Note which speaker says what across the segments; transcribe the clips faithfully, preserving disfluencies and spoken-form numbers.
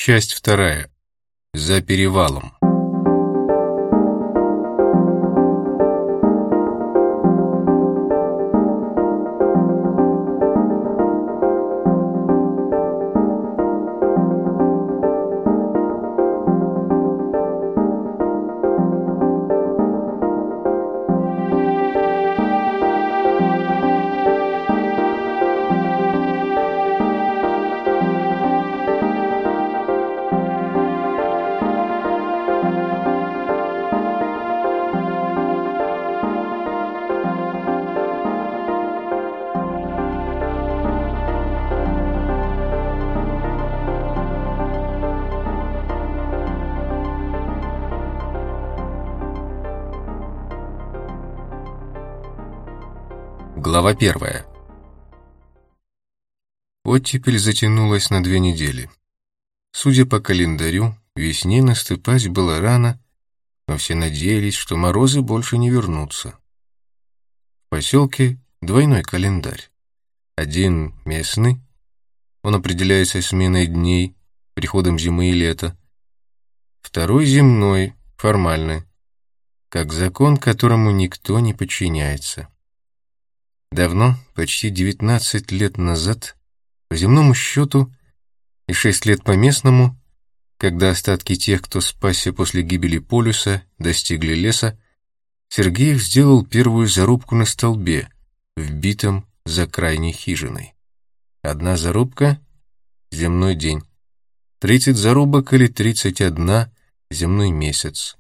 Speaker 1: Часть вторая. За перевалом. Глава первая. Оттепель затянулась на две недели. Судя по календарю, весне наступать было рано, но все надеялись, что морозы больше не вернутся. В поселке двойной календарь. Один местный, он определяется сменой дней, приходом зимы и лета. Второй земной, формальный, как закон, которому никто не подчиняется. Давно, почти девятнадцать лет назад, по земному счету, и шесть лет по местному, когда остатки тех, кто спасся после гибели полюса, достигли леса, Сергеев сделал первую зарубку на столбе, вбитом за крайней хижиной. Одна зарубка — земной день, тридцать зарубок или тридцать одна — земной месяц.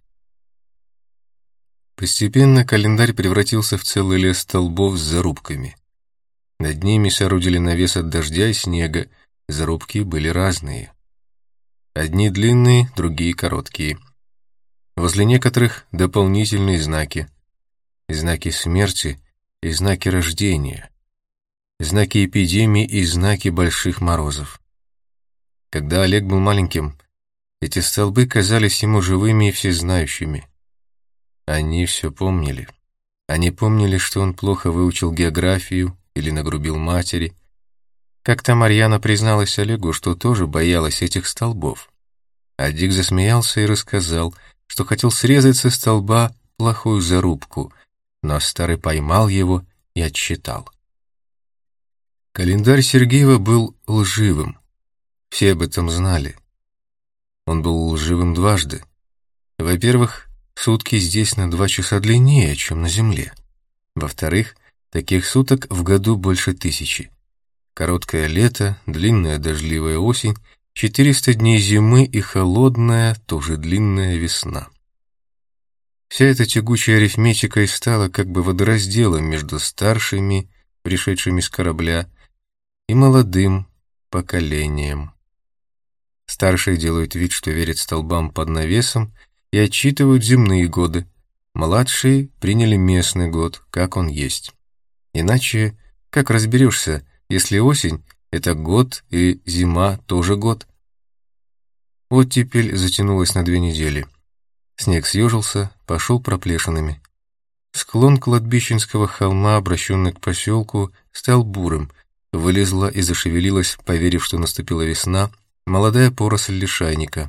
Speaker 1: Постепенно календарь превратился в целый лес столбов с зарубками. Над ними соорудили навес от дождя и снега, зарубки были разные. Одни длинные, другие короткие. Возле некоторых дополнительные знаки. Знаки смерти и знаки рождения. Знаки эпидемии и знаки больших морозов. Когда Олег был маленьким, эти столбы казались ему живыми и всезнающими. Они все помнили. Они помнили, что он плохо выучил географию или нагрубил матери. Как-то Марьяна призналась Олегу, что тоже боялась этих столбов. А Дик засмеялся и рассказал, что хотел срезать со столба плохую зарубку, но старый поймал его и отсчитал. Календарь Сергеева был лживым. Все об этом знали. Он был лживым дважды. Во-первых, сутки здесь на два часа длиннее, чем на Земле. Во-вторых, таких суток в году больше тысячи. Короткое лето, длинная дождливая осень, четыреста дней зимы и холодная, тоже длинная весна. Вся эта тягучая арифметика и стала как бы водоразделом между старшими, пришедшими с корабля, и молодым поколением. Старшие делают вид, что верят столбам под навесом, и отчитывают земные годы. Младшие приняли местный год, как он есть. Иначе как разберешься, если осень — это год и зима тоже год? Оттепель затянулась на две недели. Снег съежился, пошел проплешинами. Склон кладбищенского холма, обращенный к поселку, стал бурым. Вылезла и зашевелилась, поверив, что наступила весна, молодая поросль лишайника.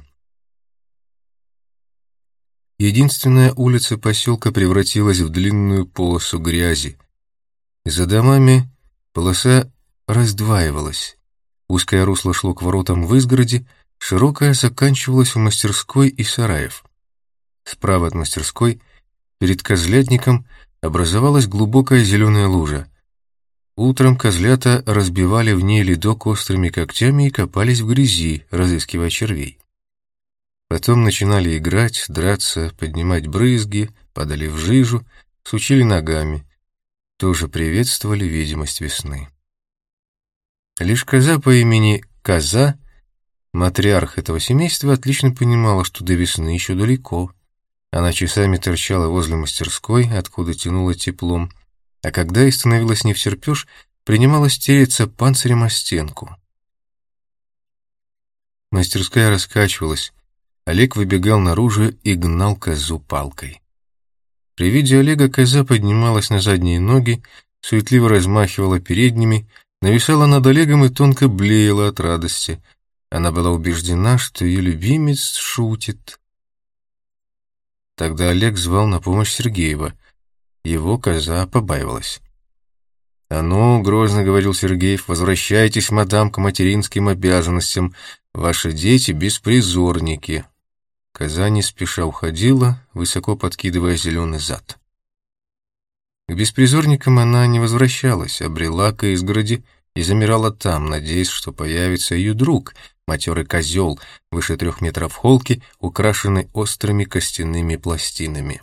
Speaker 1: Единственная улица поселка превратилась в длинную полосу грязи. За домами полоса раздваивалась. Узкое русло шло к воротам в изгороди, широкое заканчивалось у мастерской и сараев. Справа от мастерской, перед козлятником, образовалась глубокая зеленая лужа. Утром козлята разбивали в ней ледок острыми когтями и копались в грязи, разыскивая червей. Потом начинали играть, драться, поднимать брызги, падали в жижу, сучили ногами. Тоже приветствовали видимость весны. Лишь коза по имени Коза, матриарх этого семейства, отлично понимала, что до весны еще далеко. Она часами торчала возле мастерской, откуда тянуло теплом, а когда ей становилось невтерпеж, принималась тереться панцирем о стенку. Мастерская раскачивалась. Олег выбегал наружу и гнал козу палкой. При виде Олега коза поднималась на задние ноги, суетливо размахивала передними, нависала над Олегом и тонко блеяла от радости. Она была убеждена, что ее любимец шутит. Тогда Олег звал на помощь Сергеева. Его коза побаивалась. «А ну, — грозно говорил Сергеев, — возвращайтесь, мадам, к материнским обязанностям. Ваши дети — беспризорники». Коза не спеша уходила, высоко подкидывая зеленый зад. К беспризорникам она не возвращалась, а брела к изгороди и замирала там, надеясь, что появится ее друг, матерый козел, выше трех метров холки, украшенный острыми костяными пластинами.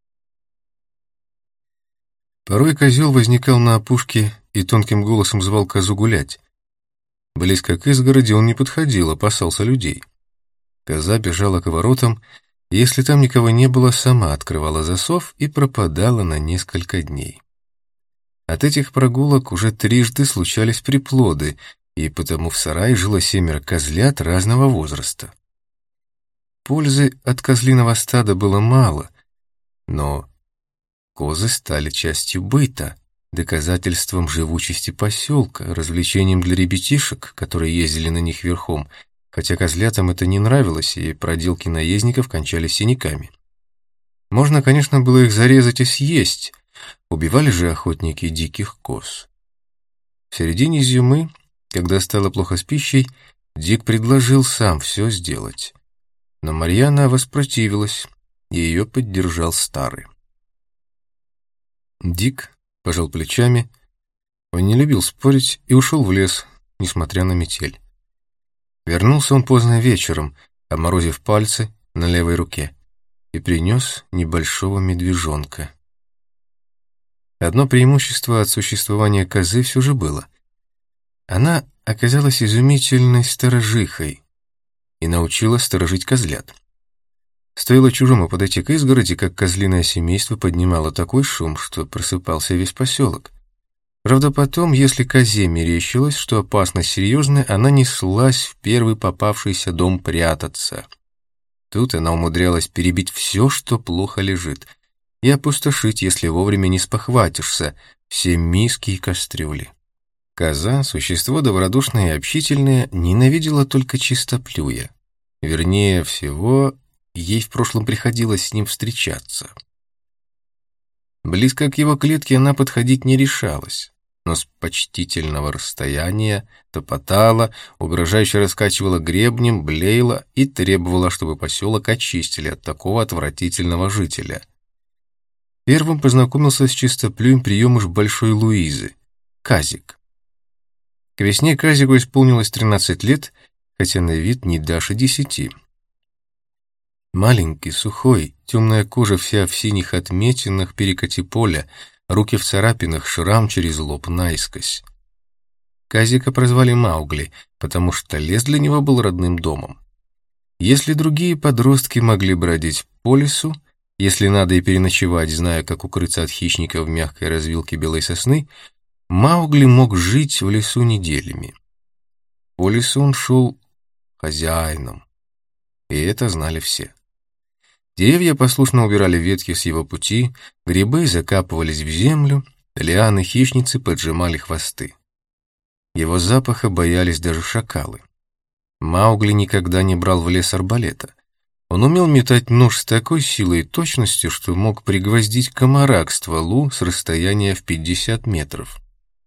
Speaker 1: Порой козел возникал на опушке и тонким голосом звал козу гулять. Близко к изгороди он не подходил, опасался людей. Коза бежала к воротам, и если там никого не было, сама открывала засов и пропадала на несколько дней. От этих прогулок уже трижды случались приплоды, и потому в сарае жило семеро козлят разного возраста. Пользы от козлиного стада было мало, но козы стали частью быта, доказательством живучести поселка, развлечением для ребятишек, которые ездили на них верхом, хотя козлятам это не нравилось, и проделки наездников кончались синяками. Можно, конечно, было их зарезать и съесть, убивали же охотники диких коз. В середине зимы, когда стало плохо с пищей, Дик предложил сам все сделать. Но Марьяна воспротивилась, и ее поддержал Старый. Дик пожал плечами, он не любил спорить и ушел в лес, несмотря на метель. Вернулся он поздно вечером, обморозив пальцы на левой руке, и принес небольшого медвежонка. Одно преимущество от существования козы все же было. Она оказалась изумительной сторожихой и научила сторожить козлят. Стоило чужому подойти к изгороди, как козлиное семейство поднимало такой шум, что просыпался весь поселок. Правда, потом, если козе мерещилось, что опасность серьезная, она неслась в первый попавшийся дом прятаться. Тут она умудрялась перебить все, что плохо лежит, и опустошить, если вовремя не спохватишься, все миски и кастрюли. Коза, существо добродушное и общительное, ненавидела только чистоплюя. Вернее всего, ей в прошлом приходилось с ним встречаться. Близко к его клетке она подходить не решалась, но с почтительного расстояния топотала, угрожающе раскачивала гребнем, блеяла и требовала, чтобы поселок очистили от такого отвратительного жителя. Первым познакомился с чистоплюем приемыш Большой Луизы — Казик. К весне Казику исполнилось тринадцать лет, хотя на вид не дашь и десяти. Маленький, сухой, темная кожа вся в синих отметинах перекати поля, руки в царапинах, шрам через лоб наискось. Казика прозвали Маугли, потому что лес для него был родным домом. Если другие подростки могли бродить по лесу, если надо и переночевать, зная, как укрыться от хищника в мягкой развилке белой сосны, Маугли мог жить в лесу неделями. По лесу он шел хозяином, и это знали все. Деревья послушно убирали ветки с его пути, грибы закапывались в землю, лианы-хищницы поджимали хвосты. Его запаха боялись даже шакалы. Маугли никогда не брал в лес арбалета. Он умел метать нож с такой силой и точностью, что мог пригвоздить комара к стволу с расстояния в пятьдесят метров.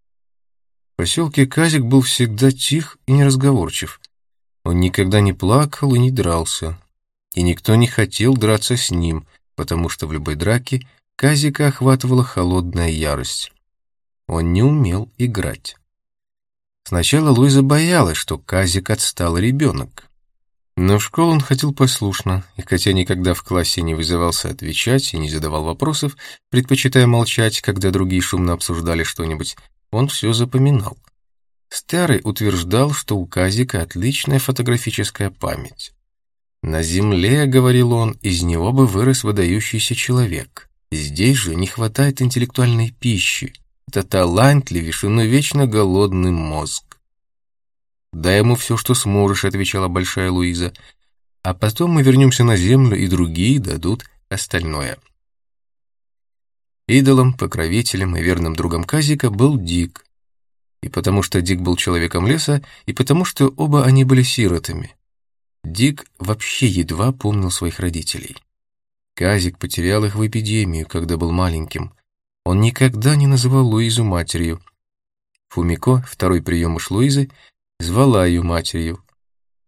Speaker 1: В поселке Казик был всегда тих и неразговорчив. Он никогда не плакал и не дрался. И никто не хотел драться с ним, потому что в любой драке Казика охватывала холодная ярость. Он не умел играть. Сначала Луиза боялась, что Казик отсталый ребенок. Но в школу он ходил послушно, и хотя никогда в классе не вызывался отвечать и не задавал вопросов, предпочитая молчать, когда другие шумно обсуждали что-нибудь, он все запоминал. Старый утверждал, что у Казика отличная фотографическая память. «На земле, — говорил он, — из него бы вырос выдающийся человек. Здесь же не хватает интеллектуальной пищи. Это талантливейший, но вечно голодный мозг». «Дай ему все, что сможешь, — отвечала Большая Луиза, — а потом мы вернемся на землю, и другие дадут остальное». Идолом, покровителем и верным другом Казика был Дик. И потому что Дик был человеком леса, и потому что оба они были сиротами. Дик вообще едва помнил своих родителей. Казик потерял их в эпидемию, когда был маленьким. Он никогда не называл Луизу матерью. Фумико, второй приемыш Луизы, звала ее матерью.